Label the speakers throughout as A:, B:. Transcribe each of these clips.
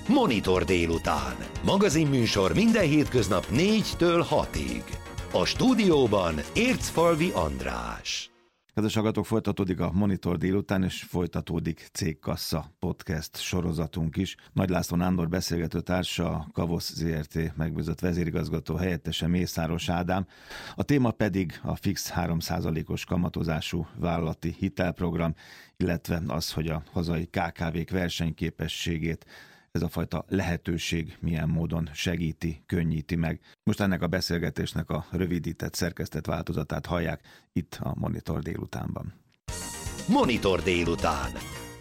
A: Monitor délután. Magazinműsor minden hétköznap 4-től 6-ig. A stúdióban Ércfalvi András.
B: Kedves hallgatók, folytatódik a Monitor délután, és folytatódik Cégkassa podcast sorozatunk is. Nagy László Nándor beszélgető társa, a Kavosz Zrt. Megbízott vezérigazgató helyettese, Mészáros Ádám. A téma pedig a fix 3%-os kamatozású vállalati hitelprogram, illetve az, hogy a hazai KKV-k versenyképességét ez a fajta lehetőség milyen módon segíti, könnyíti meg. Most ennek a beszélgetésnek a rövidített, szerkesztett változatát hallják itt a Monitor délutánban.
A: Monitor délután.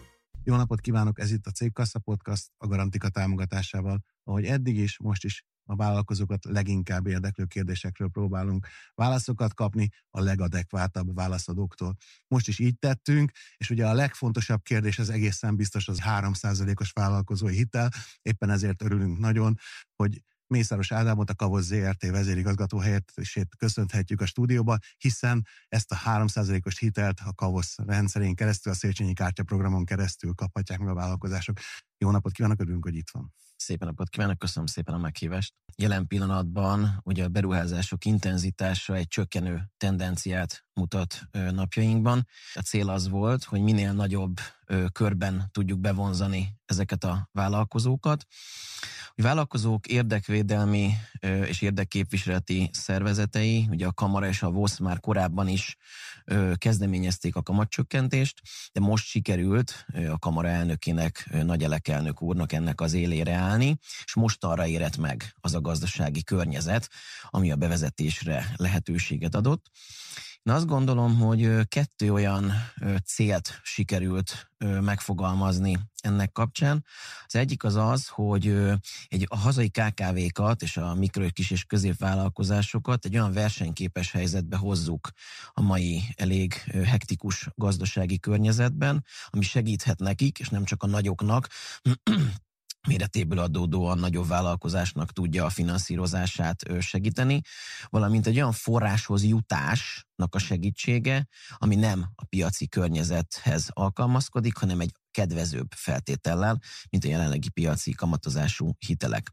C: Jó napot kívánok, ez itt a Cégkassa Podcast a Garantika támogatásával. Ahogy eddig is, most is a vállalkozókat leginkább érdeklő kérdésekről próbálunk válaszokat kapni a legadekvátabb válaszadóktól. Most is így tettünk, és ugye a legfontosabb kérdés az egészen biztos az 3%-os vállalkozói hitel. Éppen ezért örülünk nagyon, hogy Mészáros Ádámot, a Kavosz Zrt. Vezérigazgató helyettesét köszönhetjük a stúdióba, hiszen ezt a 3%-os hitelt a Kavosz rendszerén keresztül, a Széchenyi kártyaprogramon keresztül kaphatják meg a vállalkozások. Jó napot kívánok, örülünk, hogy itt van.
D: Szép napot kívánok, köszönöm szépen a meghívást. Jelen pillanatban ugye a beruházások intenzitása egy csökkenő tendenciát mutat napjainkban. A cél az volt, hogy minél nagyobb körben tudjuk bevonzani ezeket a vállalkozókat. A vállalkozók érdekvédelmi és érdekképviseleti szervezetei, ugye a Kamara és a VOSZ már korábban is kezdeményezték a kamatcsökkentést, de most sikerült a Kamara elnökének, Nagy Elek elnök úrnak ennek az élére állni, és most arra érett meg az a gazdasági környezet, ami a bevezetésre lehetőséget adott. Én azt gondolom, hogy 2 olyan célt sikerült megfogalmazni ennek kapcsán. Az egyik az, hogy a hazai KKV-kat és a mikro, kis és középvállalkozásokat egy olyan versenyképes helyzetbe hozzuk a mai elég hektikus gazdasági környezetben, ami segíthet nekik, és nem csak a nagyoknak, méretéből adódóan nagyobb vállalkozásnak tudja a finanszírozását segíteni, valamint egy olyan forráshoz jutásnak a segítsége, ami nem a piaci környezethez alkalmazkodik, hanem egy kedvezőbb feltétellel, mint a jelenlegi piaci kamatozású hitelek.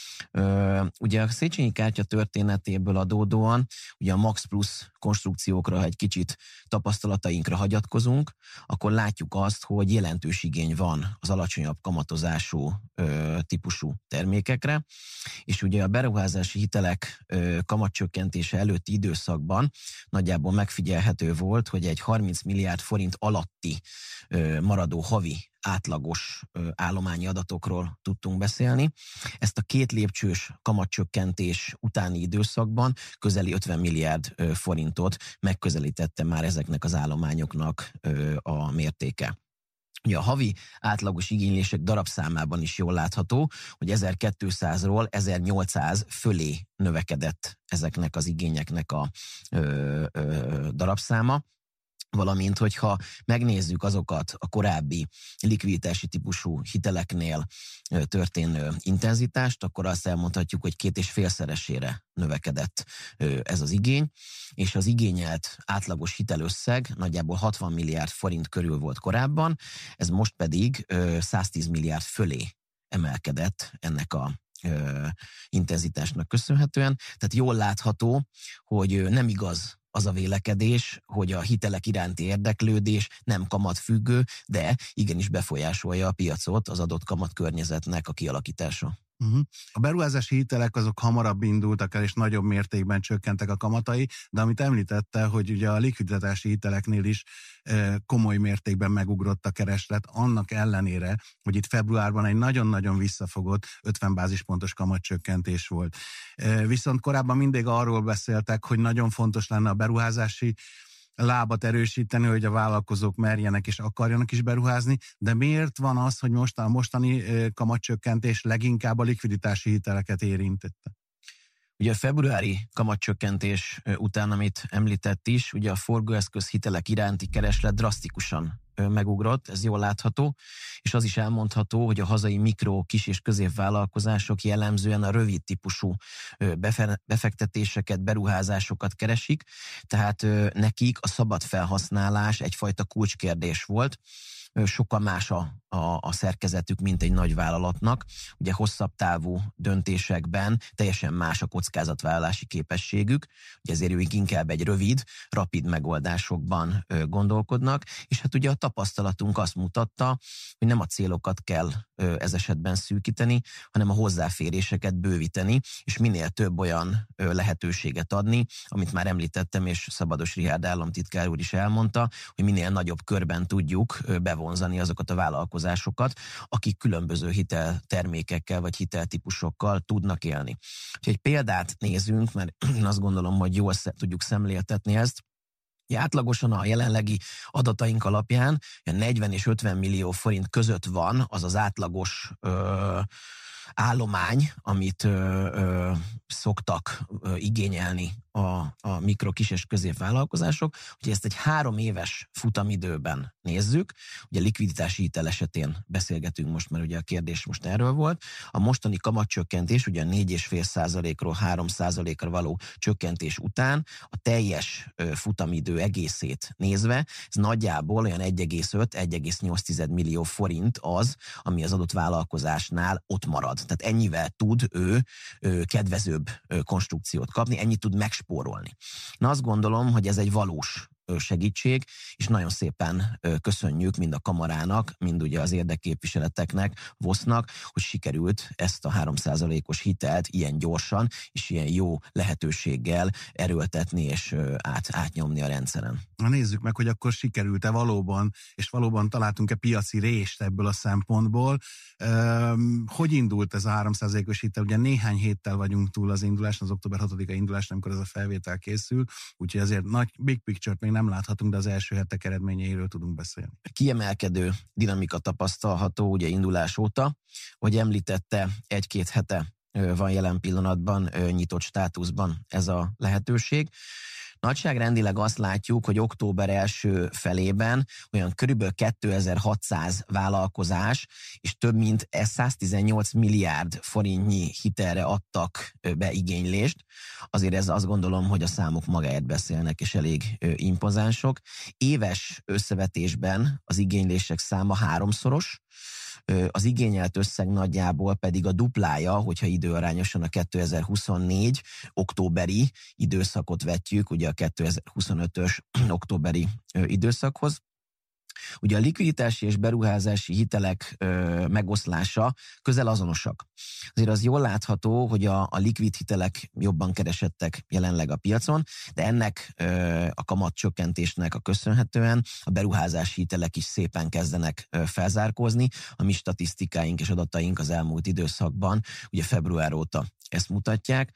D: Ugye a Széchenyi kártya történetéből adódóan, ugye a Max Plus konstrukciókra, ha egy kicsit tapasztalatainkra hagyatkozunk, akkor látjuk azt, hogy jelentős igény van az alacsonyabb kamatozású típusú termékekre, és ugye a beruházási hitelek kamatcsökkentése előtti időszakban nagyjából megfigyelhető volt, hogy egy 30 milliárd forint alatti maradó havi átlagos állományi adatokról tudtunk beszélni. Ezt a 2 lépcsős kamatcsökkentés utáni időszakban közeli 50 milliárd forintot megközelítette már ezeknek az állományoknak a mértéke. Ugye a havi átlagos igénylések darabszámában is jól látható, hogy 1200-ról 1800 fölé növekedett ezeknek az igényeknek a darabszáma. Valamint, hogyha megnézzük azokat a korábbi likviditási típusú hiteleknél történő intenzitást, akkor azt elmondhatjuk, hogy 2,5-szeresére növekedett ez az igény, és az igényelt átlagos hitelösszeg nagyjából 60 milliárd forint körül volt korábban, ez most pedig 110 milliárd fölé emelkedett ennek a intenzitásnak köszönhetően. Tehát jól látható, hogy nem igaz az a vélekedés, hogy a hitelek iránti érdeklődés nem kamatfüggő, de igenis befolyásolja a piacot az adott kamatkörnyezetnek a kialakítása.
C: A beruházási hitelek azok hamarabb indultak el, és nagyobb mértékben csökkentek a kamatai, de amit említette, hogy ugye a likviditási hiteleknél is komoly mértékben megugrott a kereslet, annak ellenére, hogy itt februárban egy nagyon-nagyon visszafogott 50 bázispontos kamatcsökkentés volt. Viszont korábban mindig arról beszéltek, hogy nagyon fontos lenne a beruházási lábat erősíteni, hogy a vállalkozók merjenek és akarjanak is beruházni, de miért van az, hogy a mostani kamatcsökkentés leginkább a likviditási hiteleket érintette?
D: Ugye a februári kamatcsökkentés után, amit említett is, ugye a forgóeszköz hitelek iránti kereslet drasztikusan megugrott, ez jól látható, és az is elmondható, hogy a hazai mikro, kis és középvállalkozások jellemzően a rövid típusú befektetéseket, beruházásokat keresik, tehát nekik a szabad felhasználás egyfajta kulcskérdés volt. sokkal más a szerkezetük, mint egy nagy vállalatnak. Ugye hosszabb távú döntésekben teljesen más a kockázatvállalási képességük, ugye ezért ők inkább egy rövid, rapid megoldásokban gondolkodnak, és hát ugye a tapasztalatunk azt mutatta, hogy nem a célokat kell ez esetben szűkíteni, hanem a hozzáféréseket bővíteni, és minél több olyan lehetőséget adni, amit már említettem, és Szabados Richárd államtitkár úr is elmondta, hogy minél nagyobb körben tudjuk bevonzani azokat a vállalkozásokat, akik különböző hiteltermékekkel vagy hiteltípusokkal tudnak élni. Ha egy példát nézünk, mert azt gondolom, hogy jól tudjuk szemléltetni ezt, átlagosan a jelenlegi adataink alapján 40 és 50 millió forint között van az az átlagos állomány, amit szoktak igényelni a mikro, kis és középvállalkozások, hogy ezt egy 3 éves futamidőben nézzük, ugye likviditási hitel esetén beszélgetünk most, mert ugye a kérdés most erről volt, a mostani kamatcsökkentés ugye 4,5%-ról 3%-ra való csökkentés után a teljes futamidő egészét nézve, ez nagyjából olyan 1,5-1,8 millió forint az, ami az adott vállalkozásnál ott marad. Tehát ennyivel tud ő kedvezőbb konstrukciót kapni, ennyit tud megspórolni. Na azt gondolom, hogy ez egy valós segítség, és nagyon szépen köszönjük mind a kamarának, mind ugye az érdekképviseleteknek, VOSZ-nak, hogy sikerült ezt a 3%-os hitelt ilyen gyorsan és ilyen jó lehetőséggel erőltetni és átnyomni a rendszeren.
C: Na nézzük meg, hogy akkor sikerült-e valóban, és valóban találtunk-e piaci rést ebből a szempontból. Hogy indult ez a 3%-os hitel? Ugye néhány héttel vagyunk túl az induláson, az október 6-a indulás, amikor ez a felvétel készül, úgyhogy azért nagy big picture-t még nem láthatunk, de az első hetek eredményeiről tudunk beszélni.
D: Kiemelkedő dinamika tapasztalható ugye indulás óta, hogy említette, 1-2 hete van jelen pillanatban nyitott státuszban ez a lehetőség. Nagyságrendileg azt látjuk, hogy október első felében olyan körülbelül 2600 vállalkozás és több mint 118 milliárd forintnyi hitelre adtak be igénylést. Azért ez azt gondolom, hogy a számok magáért beszélnek, és elég impozánsok. Éves összevetésben az igénylések száma 3-szoros, az igényelt összeg nagyjából pedig a duplája, hogyha időarányosan a 2024 októberi időszakot vetjük, ugye a 2025-ös októberi időszakhoz. Ugye a likviditási és beruházási hitelek megoszlása közel azonosak. Azért az jól látható, hogy a likvid hitelek jobban keresettek jelenleg a piacon, de ennek a kamatcsökkentésnek a köszönhetően a beruházási hitelek is szépen kezdenek felzárkózni. A mi statisztikáink és adataink az elmúlt időszakban, ugye február óta ezt mutatják.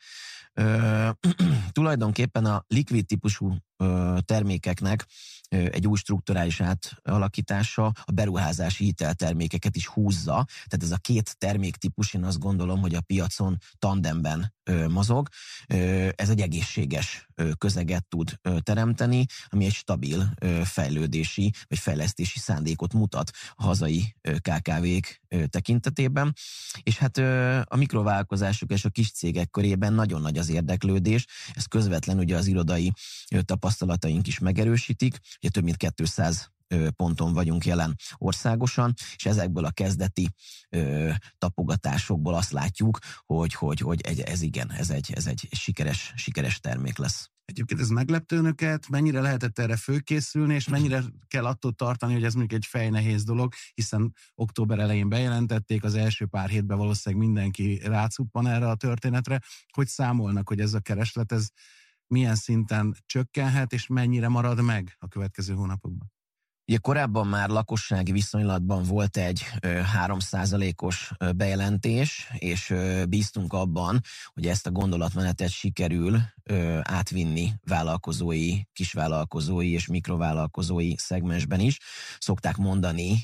D: Tulajdonképpen a likvid típusú termékeknek egy új strukturális átalakítása a beruházási hiteltermékeket is húzza. Tehát ez a két terméktípus, én azt gondolom, hogy a piacon tandemben mozog. Ez egy egészséges közeget tud teremteni, ami egy stabil fejlődési vagy fejlesztési szándékot mutat a hazai KKV-k tekintetében. És hát a mikrovállalkozások és a kis cégek körében nagyon nagy az érdeklődés. Ez közvetlenül ugye az irodai tapasztalataink is megerősítik. Ugye több mint 200 ponton vagyunk jelen országosan, és ezekből a kezdeti tapogatásokból azt látjuk, hogy ez egy sikeres termék lesz.
C: Egyébként ez meglepte önöket? Mennyire lehetett erre fölkészülni, és mennyire kell attól tartani, hogy ez mondjuk egy fejnehéz dolog, hiszen október elején bejelentették, az első pár hétben valószínűleg mindenki rácuppan erre a történetre. Hogy számolnak, hogy ez a kereslet, ez milyen szinten csökkenhet, és mennyire marad meg a következő hónapokban?
D: Ugye korábban már lakossági viszonylatban volt egy 3%-os bejelentés, és bíztunk abban, hogy ezt a gondolatmenetet sikerül átvinni vállalkozói, kisvállalkozói és mikrovállalkozói szegmensben is. Szokták mondani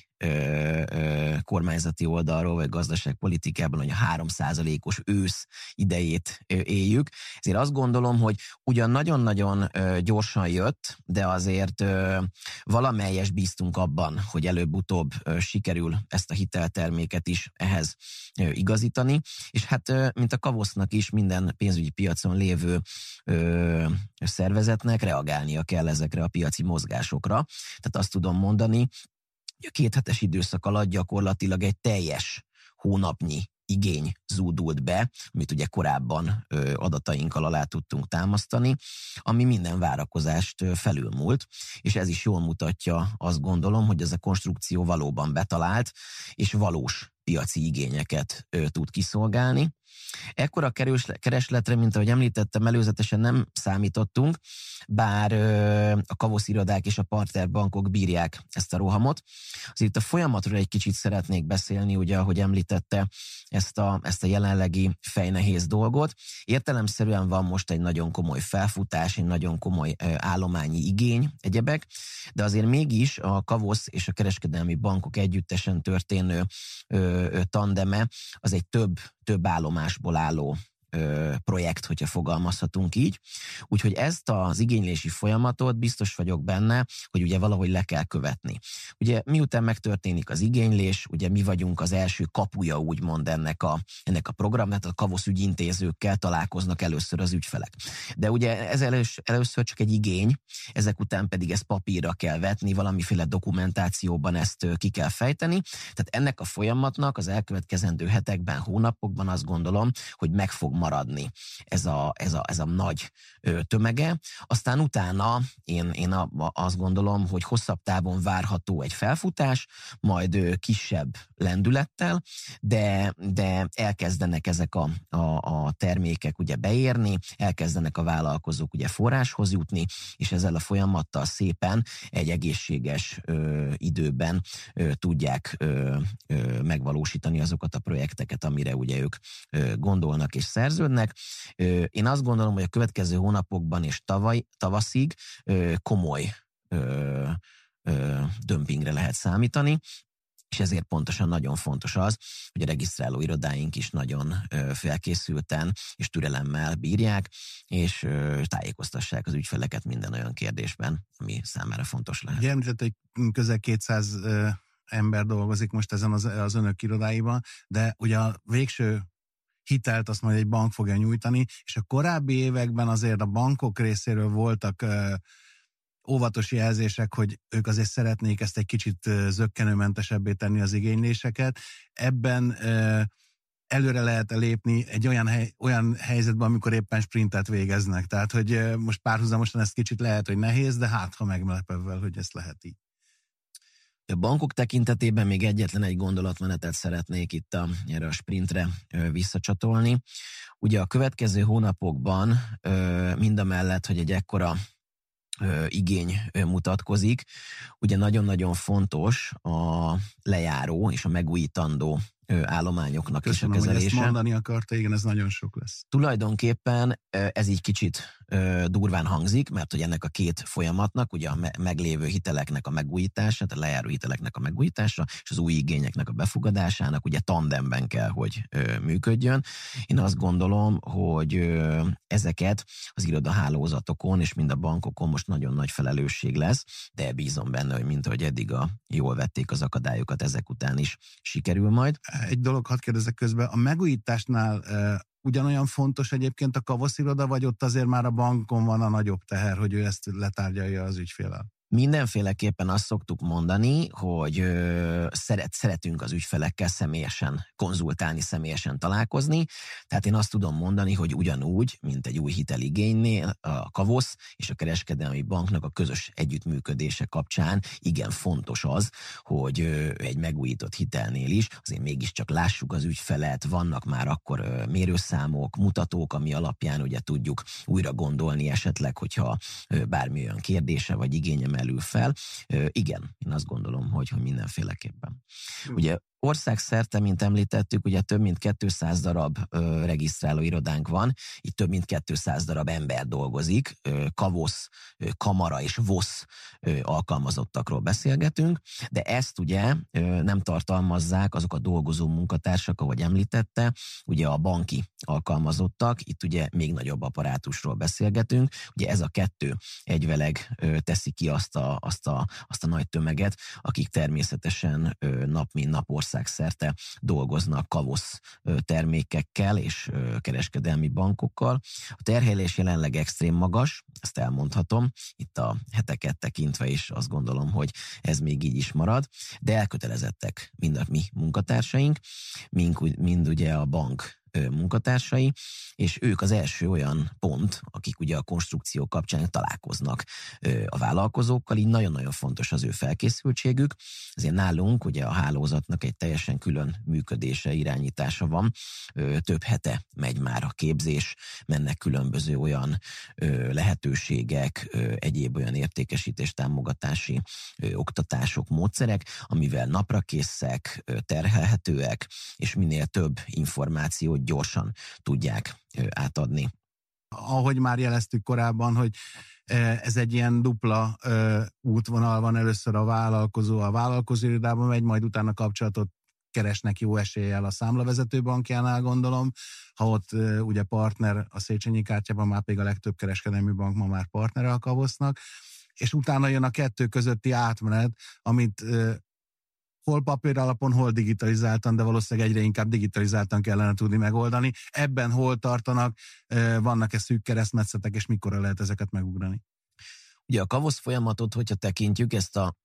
D: kormányzati oldalról, vagy gazdaságpolitikában, hogy a 3%-os ősz idejét éljük. Ezért azt gondolom, hogy ugyan nagyon-nagyon gyorsan jött, de azért valamelyes bíztunk abban, hogy előbb-utóbb sikerül ezt a hitelterméket is ehhez igazítani, és hát mint a KAVOSZ-nak is minden pénzügyi piacon lévő szervezetnek reagálnia kell ezekre a piaci mozgásokra. Tehát azt tudom mondani, A 2 hetes időszak alatt gyakorlatilag egy teljes hónapnyi igény zúdult be, amit ugye korábban adatainkkal alá tudtunk támasztani, ami minden várakozást felülmúlt, és ez is jól mutatja, azt gondolom, hogy ez a konstrukció valóban betalált, és valós piaci igényeket tud kiszolgálni. Ekkora keresletre, mint ahogy említettem, előzetesen nem számítottunk, bár a Kavosz irodák és a partnerbankok bírják ezt a rohamot. Azért a folyamatról egy kicsit szeretnék beszélni, ugye, ahogy említette ezt a jelenlegi fejnehéz dolgot. Értelemszerűen van most egy nagyon komoly felfutás, egy nagyon komoly állományi igény, egyebek, de azért mégis a Kavosz és a kereskedelmi bankok együttesen történő tandeme az egy több állomásból álló projekt, hogyha fogalmazhatunk így. Úgyhogy ezt az igénylési folyamatot biztos vagyok benne, hogy ugye valahogy le kell követni. Ugye miután megtörténik az igénylés, ugye mi vagyunk az első kapuja úgymond ennek a programnak, tehát a Kavosz ügyintézőkkel találkoznak először az ügyfelek. De ugye ez először csak egy igény, ezek után pedig ezt papírra kell vetni, valamiféle dokumentációban ezt ki kell fejteni. Tehát ennek a folyamatnak az elkövetkezendő hetekben, hónapokban azt gondolom, hogy meg fog maradni ez a nagy tömege. Aztán utána én azt gondolom, hogy hosszabb távon várható egy felfutás, majd kisebb lendülettel, de elkezdenek ezek a termékek ugye beérni, elkezdenek a vállalkozók ugye forráshoz jutni, és ezzel a folyamattal szépen egy egészséges időben tudják megvalósítani azokat a projekteket, amire ugye ők gondolnak és szerződnek. Én azt gondolom, hogy a következő hónapokban és tavaszig komoly dömpingre lehet számítani, és ezért pontosan nagyon fontos az, hogy a regisztráló irodáink is nagyon felkészülten és türelemmel bírják, és tájékoztassák az ügyfeleket minden olyan kérdésben, ami számára fontos lehet.
C: Ugye említett, hogy közel 200 ember dolgozik most ezen az önök irodáiban, de ugye a végső hitelt azt majd egy bank fogja nyújtani, és a korábbi években azért a bankok részéről voltak óvatos jelzések, hogy ők azért szeretnék ezt egy kicsit zökkenőmentesebbé tenni az igényléseket. Ebben előre lehet lépni egy olyan helyzetben, amikor éppen sprintet végeznek. Tehát, hogy most párhuzamosan ez kicsit lehet, hogy nehéz, de hát ha meglepővel, hogy ezt lehet így.
D: A bankok tekintetében még egyetlen egy gondolatmenetet szeretnék itt erre a sprintre visszacsatolni. Ugye a következő hónapokban mindamellett, hogy egy ekkora igény mutatkozik, ugye nagyon-nagyon fontos a lejáró és a megújítandó állományoknak
C: Köszönöm,
D: is a kezelése.
C: Hogy ezt mondani akarta, igen, ez nagyon sok lesz.
D: Tulajdonképpen ez így kicsit durván hangzik, mert hogy ennek a két folyamatnak, ugye a meglévő hiteleknek a megújítása, a lejáró hiteleknek a megújítása, és az új igényeknek a befogadásának ugye tandemben kell, hogy működjön. Én azt gondolom, hogy ezeket az irodahálózatokon és mind a bankokon most nagyon nagy felelősség lesz, de bízom benne, hogy mint ahogy eddig jól vették az akadályokat, ezek után is sikerül majd.
C: Egy dolog, hadd kérdezek közben, a megújításnál ugyanolyan fontos egyébként a Kavosz iroda, vagy ott azért már a bankon van a nagyobb teher, hogy ő ezt letárgyalja az ügyféllel?
D: Mindenféleképpen azt szoktuk mondani, hogy szeretünk az ügyfelekkel személyesen konzultálni, személyesen találkozni. Tehát én azt tudom mondani, hogy ugyanúgy, mint egy új hiteligénynél, a Kavosz és a kereskedelmi banknak a közös együttműködése kapcsán igen fontos az, hogy egy megújított hitelnél is azért mégiscsak lássuk az ügyfelet, vannak már akkor mérőszámok, mutatók, ami alapján ugye tudjuk újra gondolni esetleg, hogyha bármi olyan kérdése vagy igénye merül fel. Igen, én azt gondolom, hogy mindenféleképpen. Ugye országszerte, mint említettük, ugye több mint 200 darab regisztráló irodánk van, itt több mint 200 darab ember dolgozik, Kavosz, Kamara és VOSZ alkalmazottakról beszélgetünk, de ezt ugye nem tartalmazzák azok a dolgozó munkatársak, ahogy említette, ugye a banki alkalmazottak, itt ugye még nagyobb apparátusról beszélgetünk, ugye ez a kettő egyveleg teszi ki azt a nagy tömeget, akik természetesen nap mint nap országszerte dolgoznak Kavosz termékekkel és kereskedelmi bankokkal. A terhelés jelenleg extrém magas, ezt elmondhatom, itt a heteket tekintve is azt gondolom, hogy ez még így is marad, de elkötelezettek mind a mi munkatársaink, mind ugye a bank munkatársai, és ők az első olyan pont, akik ugye a konstrukció kapcsán találkoznak a vállalkozókkal, így nagyon-nagyon fontos az ő felkészültségük. Ezért nálunk ugye a hálózatnak egy teljesen külön működése, irányítása van. Több hete megy már a képzés, mennek különböző olyan lehetőségek, egyéb olyan értékesítés, támogatási oktatások, módszerek, amivel naprakészek, terhelhetőek, és minél több információt gyorsan tudják átadni.
C: Ahogy már jeleztük korábban, hogy ez egy ilyen dupla útvonal van, először a vállalkozó irodában megy, majd utána kapcsolatot keresnek jó eséllyel a számlavezető bankjánál, gondolom. Ha ott ugye partner a Széchenyi kártyában, már pedig a legtöbb kereskedelmi bank ma már partnere a Kavosznak, és utána jön a kettő közötti átmenet, amit hol papír alapon, hol digitalizáltan, de valószínűleg egyre inkább digitalizáltan kellene tudni megoldani. Ebben hol tartanak, vannak-e szűk keresztmetszetek, és mikorra lehet ezeket megugrani?
D: Ugye a Kavosz folyamatot, hogyha tekintjük, ezt a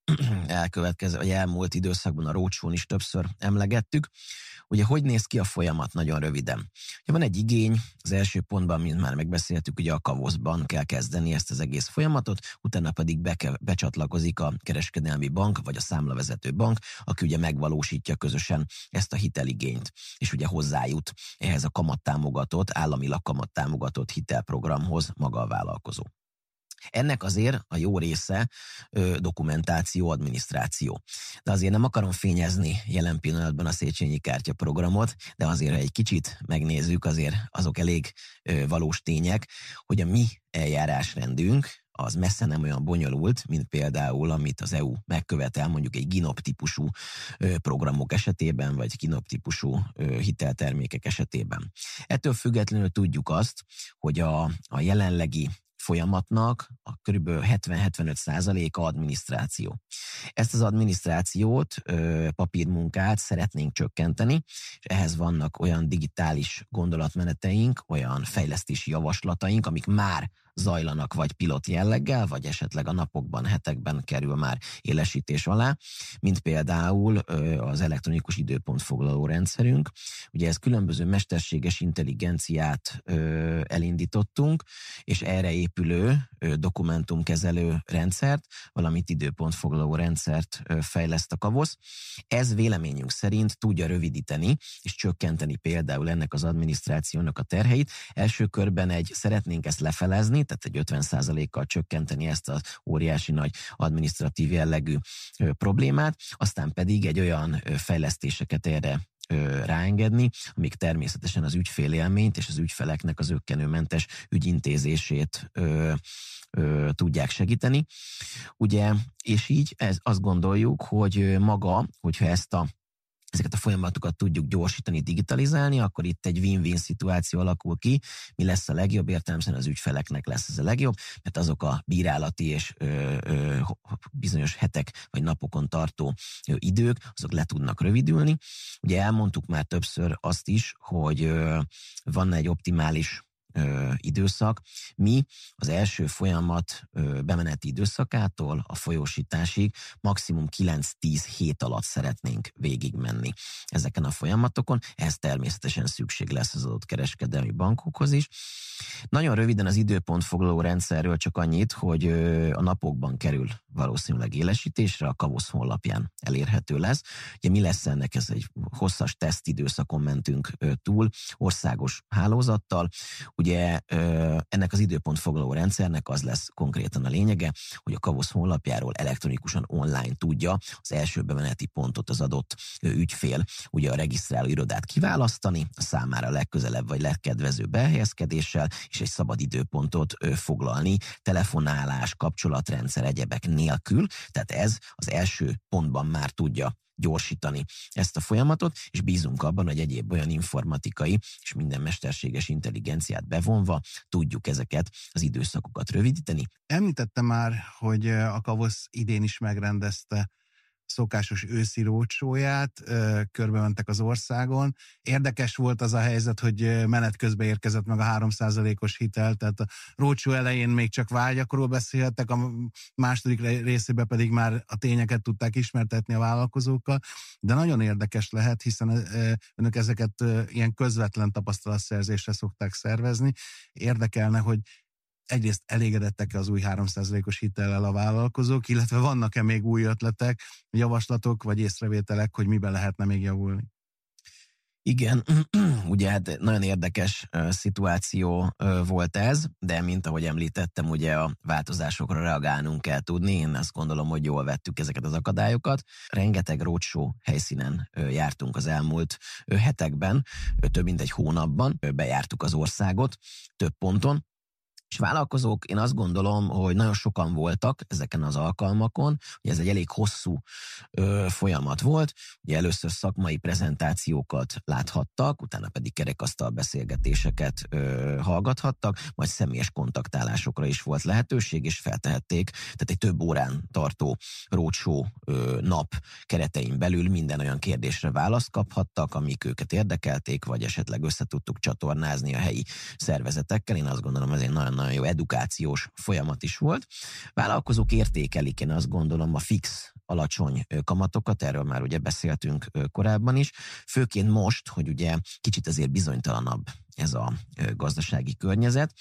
D: elmúlt időszakban a roadshown is többször emlegettük. Ugye hogy néz ki a folyamat nagyon röviden? Ugye van egy igény, az első pontban, mint már megbeszéltük, ugye a Kavoszban kell kezdeni ezt az egész folyamatot, utána pedig becsatlakozik a kereskedelmi bank, vagy a számlavezető bank, aki ugye megvalósítja közösen ezt a hiteligényt, és ugye hozzájut ehhez a kamattámogatott, államilag kamattámogatott hitelprogramhoz maga a vállalkozó. Ennek azért a jó része dokumentáció, adminisztráció. De azért nem akarom fényezni jelen pillanatban a Széchenyi kártya programot, de azért, ha egy kicsit megnézzük, azért azok elég valós tények, hogy a mi eljárásrendünk az messze nem olyan bonyolult, mint például, amit az EU megkövetel mondjuk egy GINOP-típusú programok esetében, vagy GINOP-típusú hiteltermékek esetében. Ettől függetlenül tudjuk azt, hogy a jelenlegi folyamatnak a kb. 70-75%-a adminisztráció. Ezt az adminisztrációt, papírmunkát szeretnénk csökkenteni, és ehhez vannak olyan digitális gondolatmeneteink, olyan fejlesztési javaslataink, amik már zajlanak vagy pilot jelleggel, vagy esetleg a napokban, hetekben kerül már élesítés alá, mint például az elektronikus időpontfoglaló rendszerünk. Ugye ez különböző mesterséges intelligenciát elindítottunk, és erre épülő dokumentumkezelő rendszert, valamint időpontfoglaló rendszert fejleszt a Kavosz. Ez véleményünk szerint tudja rövidíteni és csökkenteni például ennek az adminisztrációnak a terheit. Első körben szeretnénk ezt lefelezni, tehát egy 50%-kal csökkenteni ezt az óriási nagy adminisztratív jellegű problémát, aztán pedig egy olyan fejlesztéseket erre ráengedni, amik természetesen az ügyfélélményt és az ügyfeleknek az zökkenőmentes ügyintézését tudják segíteni. Ugye, és így azt gondoljuk, hogy hogyha ezeket a folyamatokat tudjuk gyorsítani, digitalizálni, akkor itt egy win-win szituáció alakul ki. Mi lesz a legjobb? Értelemszerűen az ügyfeleknek lesz ez a legjobb, mert azok a bírálati és bizonyos hetek vagy napokon tartó idők, azok le tudnak rövidülni. Ugye elmondtuk már többször azt is, hogy van egy optimális időszak. Mi az első folyamat bemeneti időszakától a folyósításig maximum 9-10 hét alatt szeretnénk végigmenni ezeken a folyamatokon. Ehhez természetesen szükség lesz az adott kereskedelmi bankokhoz is. Nagyon röviden az időpontfoglaló rendszerről csak annyit, hogy a napokban kerül valószínűleg élesítésre, a Kavosz honlapján elérhető lesz. Ugye mi lesz ennek? Ez egy hosszas tesztidőszakon mentünk túl, országos hálózattal. Ugye ennek az időpontfoglaló rendszernek az lesz konkrétan a lényege, hogy a Kavosz honlapjáról elektronikusan online tudja az első bemeneti pontot az adott ügyfél, ugye a regisztráló irodát kiválasztani, a számára legközelebb vagy legkedvezőbb elhelyezkedéssel, és egy szabad időpontot foglalni, telefonálás, kapcsolatrendszer, egyebek nélkül, tehát ez az első pontban már tudja gyorsítani ezt a folyamatot, és bízunk abban, hogy egyéb olyan informatikai és minden mesterséges intelligenciát bevonva tudjuk ezeket az időszakokat rövidíteni.
C: Említette már, hogy a Kavosz idén is megrendezte szokásos őszi roadshow-ját, körbementek az országon. Érdekes volt az a helyzet, hogy menet közben érkezett meg a 3%-os hitel, tehát a roadshow elején még csak vágyakról beszéltek, a második részében pedig már a tényeket tudták ismertetni a vállalkozókkal, de nagyon érdekes lehet, hiszen önök ezeket ilyen közvetlen tapasztalatszerzésre szokták szervezni. Érdekelne, hogy egyrészt elégedettek-e az új 3%-os hitellel a vállalkozók, illetve vannak-e még új ötletek, javaslatok vagy észrevételek, hogy miben lehetne még javulni?
D: Igen, ugye hát nagyon érdekes szituáció volt ez, de mint ahogy említettem, ugye a változásokra reagálnunk kell tudni. Én azt gondolom, hogy jól vettük ezeket az akadályokat. Rengeteg roadshow helyszínen jártunk az elmúlt hetekben, több mint egy hónapban, bejártuk az országot több ponton. És vállalkozók, én azt gondolom, hogy nagyon sokan voltak ezeken az alkalmakon, hogy ez egy elég hosszú folyamat volt, ugye először szakmai prezentációkat láthattak, utána pedig kerekasztal beszélgetéseket hallgathattak, majd személyes kontaktálásokra is volt lehetőség, és feltehették, tehát egy több órán tartó roadshow nap keretein belül minden olyan kérdésre választ kaphattak, amik őket érdekelték, vagy esetleg össze tudtuk csatornázni a helyi szervezetekkel. Én azt gondolom, ez egy nagyon jó edukációs folyamat is volt. Vállalkozók értékelik, én azt gondolom, a fix alacsony kamatokat, erről már ugye beszéltünk korábban is, főként most, hogy ugye kicsit azért bizonytalanabb ez a gazdasági környezet.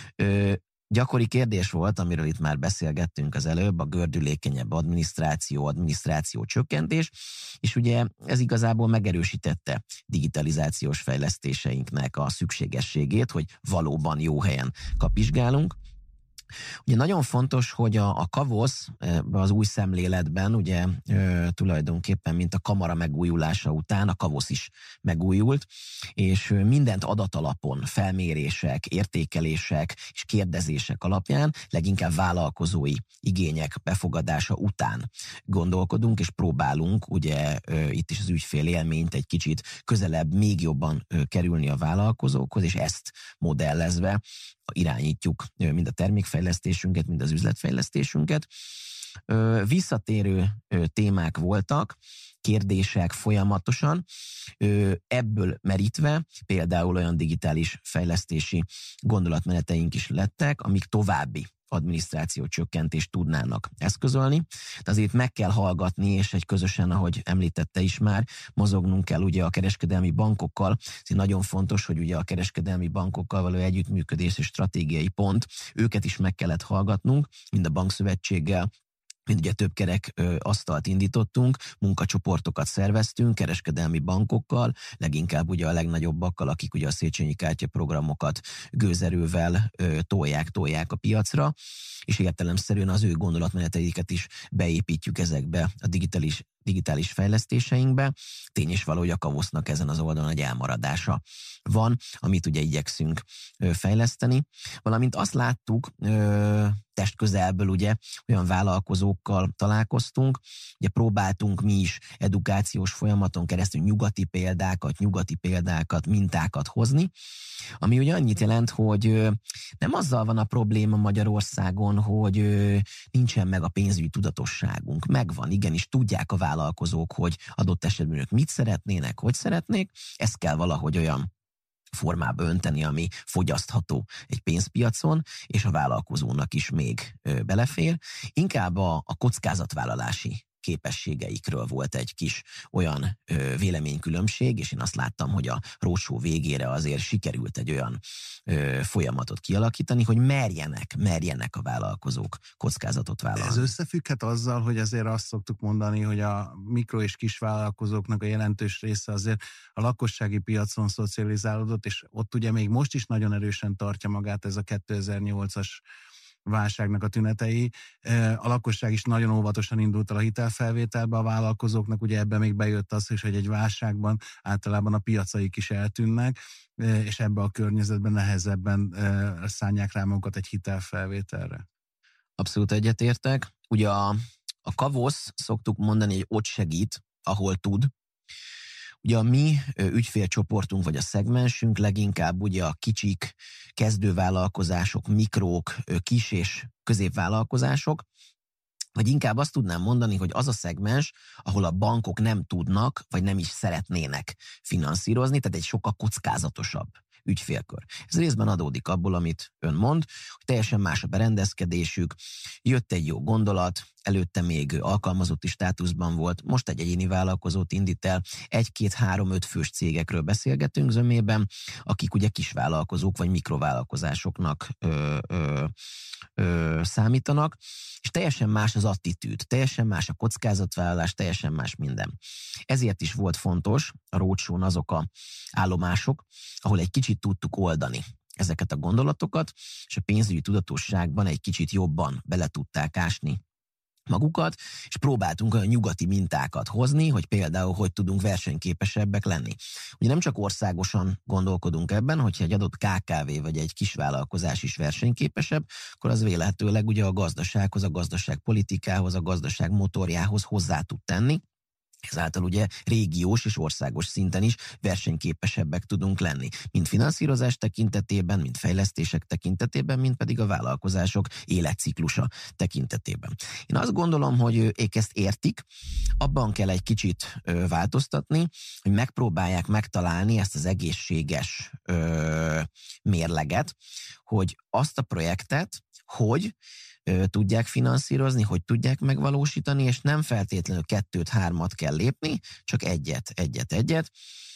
D: Gyakori kérdés volt, amiről itt már beszélgettünk az előbb, a gördülékenyebb adminisztráció csökkentés, és ugye ez igazából megerősítette digitalizációs fejlesztéseinknek a szükségességét, hogy valóban jó helyen kapizsgálunk. Ugye nagyon fontos, hogy a Kavosz az új szemléletben, ugye tulajdonképpen, mint a kamara megújulása után, a Kavosz is megújult, és mindent adatalapon, felmérések, értékelések és kérdezések alapján, leginkább vállalkozói igények befogadása után gondolkodunk, és próbálunk ugye itt is az ügyfél élményt egy kicsit közelebb, még jobban kerülni a vállalkozókhoz, és ezt modellezve irányítjuk mind a termékfejlesztésünket, mind az üzletfejlesztésünket. Visszatérő témák voltak, kérdések folyamatosan, ebből merítve például olyan digitális fejlesztési gondolatmeneteink is lettek, amik további adminisztráció csökkentést tudnának eszközölni. De azért meg kell hallgatni, és egy közösen, ahogy említette is már, mozognunk kell ugye a kereskedelmi bankokkal. Ez nagyon fontos, hogy ugye a kereskedelmi bankokkal való együttműködés és stratégiai pont, őket is meg kellett hallgatnunk, mind a bankszövetséggel, mint ugye több kerek asztalt indítottunk, munkacsoportokat szerveztünk, kereskedelmi bankokkal, leginkább ugye a legnagyobbakkal, akik ugye a Széchenyi kártya programokat gőzerővel tolják a piacra, és értelemszerűen az ő gondolatmeneteiket is beépítjük ezekbe a digitális fejlesztéseinkbe. Tény és való, hogy a Kavosznak ezen az oldalon egy elmaradása van, amit ugye igyekszünk fejleszteni. Valamint azt láttuk, testközelből ugye olyan vállalkozókkal találkoztunk, ugye próbáltunk mi is edukációs folyamaton keresztül nyugati példákat, mintákat hozni, ami ugye annyit jelent, hogy nem azzal van a probléma Magyarországon, hogy nincsen meg a pénzügyi tudatosságunk. Megvan, igenis tudják a vállalkozók, hogy adott esetben ők mit szeretnének, hogy szeretnék, ezt kell valahogy olyan formába önteni, ami fogyasztható egy pénzpiacon, és a vállalkozónak is még belefér. Inkább a kockázatvállalási képességeikről volt egy kis olyan véleménykülönbség, és én azt láttam, hogy a roadshow végére azért sikerült egy olyan folyamatot kialakítani, hogy merjenek a vállalkozók kockázatot vállalni.
C: Ez összefügghet azzal, hogy azért azt szoktuk mondani, hogy a mikro- és kisvállalkozóknak a jelentős része azért a lakossági piacon szocializálódott, és ott ugye még most is nagyon erősen tartja magát ez a 2008-as válságnak a tünetei. A lakosság is nagyon óvatosan indult el a hitelfelvételbe, a vállalkozóknak ugye ebben még bejött az is, hogy egy válságban általában a piacaik is eltűnnek, és ebbe a környezetben nehezebben szánják rá magukat egy hitelfelvételre.
D: Abszolút egyetértek. Ugye a Kavosz, szoktuk mondani, hogy ott segít, ahol tud. Ugye a mi ügyfélcsoportunk, vagy a szegmensünk leginkább ugye a kicsik, kezdővállalkozások, mikrók, kis és középvállalkozások, Vagy inkább azt tudnám mondani, hogy az a szegmens, ahol a bankok nem tudnak, vagy nem is szeretnének finanszírozni, tehát egy sokkal kockázatosabb ügyfélkör. Ez részben adódik abból, amit ön mond, hogy teljesen más a berendezkedésük, jött egy jó gondolat, előtte még alkalmazotti státuszban volt, most egy egyéni vállalkozót indít el, 1-2-3-5 fős cégekről beszélgetünk zömében, akik ugye kisvállalkozók vagy mikrovállalkozásoknak számítanak, és teljesen más az attitűd, teljesen más a kockázatvállalás, teljesen más minden. Ezért is volt fontos a roadshown azok a állomások, ahol egy kicsit tudtuk oldani ezeket a gondolatokat, és a pénzügyi tudatosságban egy kicsit jobban bele tudták ásni magukat, és próbáltunk olyan nyugati mintákat hozni, hogy például hogy tudunk versenyképesebbek lenni. Ugye nem csak országosan gondolkodunk ebben, hogyha egy adott KKV vagy egy kisvállalkozás is versenyképesebb, akkor az vélhetőleg ugye a gazdasághoz, a gazdaságpolitikához, a gazdaság motorjához hozzá tud tenni. Ezáltal ugye régiós és országos szinten is versenyképesebbek tudunk lenni. Mind finanszírozás tekintetében, mind fejlesztések tekintetében, mind pedig a vállalkozások életciklusa tekintetében. Én azt gondolom, hogy ők ezt értik, abban kell egy kicsit változtatni, hogy megpróbálják megtalálni ezt az egészséges mérleget, hogy azt a projektet, hogy tudják finanszírozni, hogy tudják megvalósítani, és nem feltétlenül 2-3 kell lépni, csak egyet.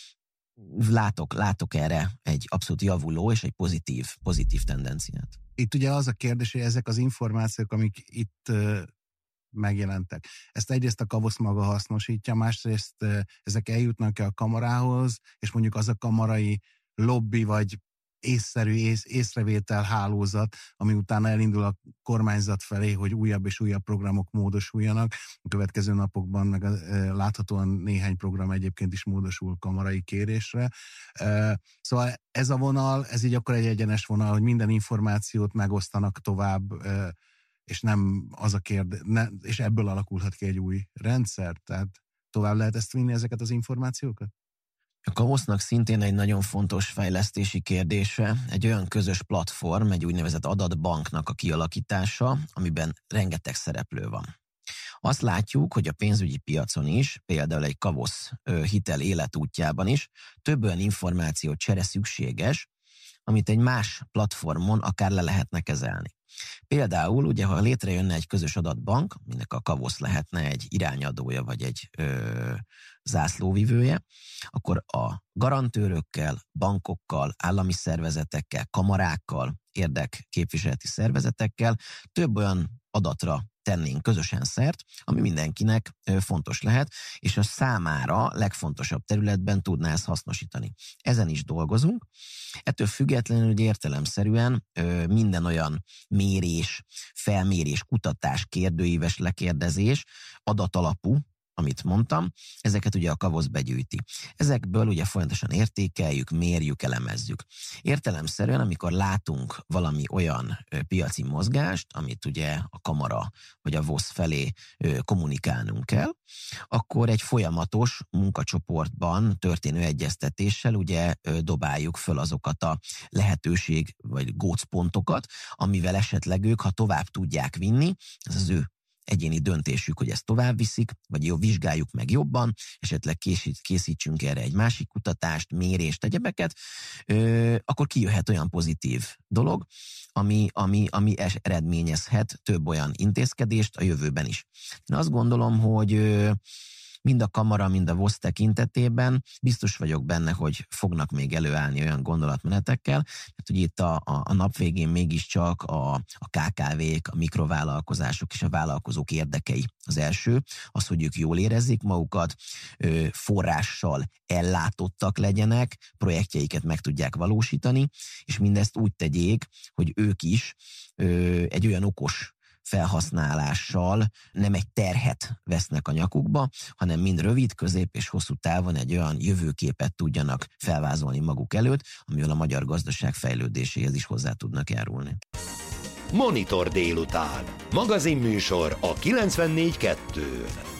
D: Látok erre egy abszolút javuló és egy pozitív tendenciát.
C: Itt ugye az a kérdés, hogy ezek az információk, amik itt megjelentek, ezt egyrészt a Kavosz maga hasznosítja, másrészt ezek eljutnak-e a kamarához, és mondjuk az a kamarai lobby vagy észszerű észrevétel hálózat, ami utána elindul a kormányzat felé, hogy újabb és újabb programok módosuljanak. A következő napokban meg láthatóan néhány program egyébként is módosul kamarai kérésre. Szóval ez a vonal, ez így akkor egy egyenes vonal, hogy minden információt megosztanak tovább, és nem az a kérdés, és ebből alakulhat ki egy új rendszer, tehát tovább lehet ezt vinni, ezeket az információkat?
D: A Kavosznak szintén egy nagyon fontos fejlesztési kérdése, egy olyan közös platform, egy úgynevezett adatbanknak a kialakítása, amiben rengeteg szereplő van. Azt látjuk, hogy a pénzügyi piacon is, például egy Kavosz hitel életútjában is több olyan információcsere szükséges, amit egy más platformon akár le lehetne kezelni. Például, ugye, ha létrejönne egy közös adatbank, aminek a Kavosz lehetne egy irányadója, vagy egy zászlóvivője, akkor a garantőrökkel, bankokkal, állami szervezetekkel, kamarákkal, érdekképviseleti szervezetekkel több olyan adatra tennénk közösen szert, ami mindenkinek fontos lehet, és a számára legfontosabb területben tudná ezt hasznosítani. Ezen is dolgozunk. Ettől függetlenül, hogy értelemszerűen minden olyan mérés, felmérés, kutatás, kérdőíves lekérdezés, adatalapú, amit mondtam, ezeket ugye a Kavosz begyűjti. Ezekből ugye folyamatosan értékeljük, mérjük, elemezzük. Értelemszerűen, amikor látunk valami olyan piaci mozgást, amit ugye a kamara vagy a VOSZ felé kommunikálnunk kell, akkor egy folyamatos munkacsoportban történő egyeztetéssel ugye dobáljuk föl azokat a lehetőség vagy gócpontokat, amivel esetleg ők, ha tovább tudják vinni, ez az ő egyéni döntésük, hogy ezt tovább viszik, vagy jó, vizsgáljuk meg jobban, esetleg készítsünk erre egy másik kutatást, mérést, egyebeket, akkor kijöhet olyan pozitív dolog, ami eredményezhet több olyan intézkedést a jövőben is. Én azt gondolom, hogy mind a kamara, mind a VOSZ tekintetében biztos vagyok benne, hogy fognak még előállni olyan gondolatmenetekkel, mert ugye itt a nap végén mégiscsak a KKV-k, a mikrovállalkozások és a vállalkozók érdekei az első, az, hogy ők jól érezzék magukat, forrással ellátottak legyenek, projektjeiket meg tudják valósítani, és mindezt úgy tegyék, hogy ők is egy olyan okos felhasználással nem egy terhet vesznek a nyakukba, hanem mind rövid, közép és hosszú távon egy olyan jövőképet tudjanak felvázolni maguk előtt, amivel a magyar gazdaság fejlődéséhez is hozzá tudnak járulni.
A: Monitor délután. Magazinműsor a 94.2-n.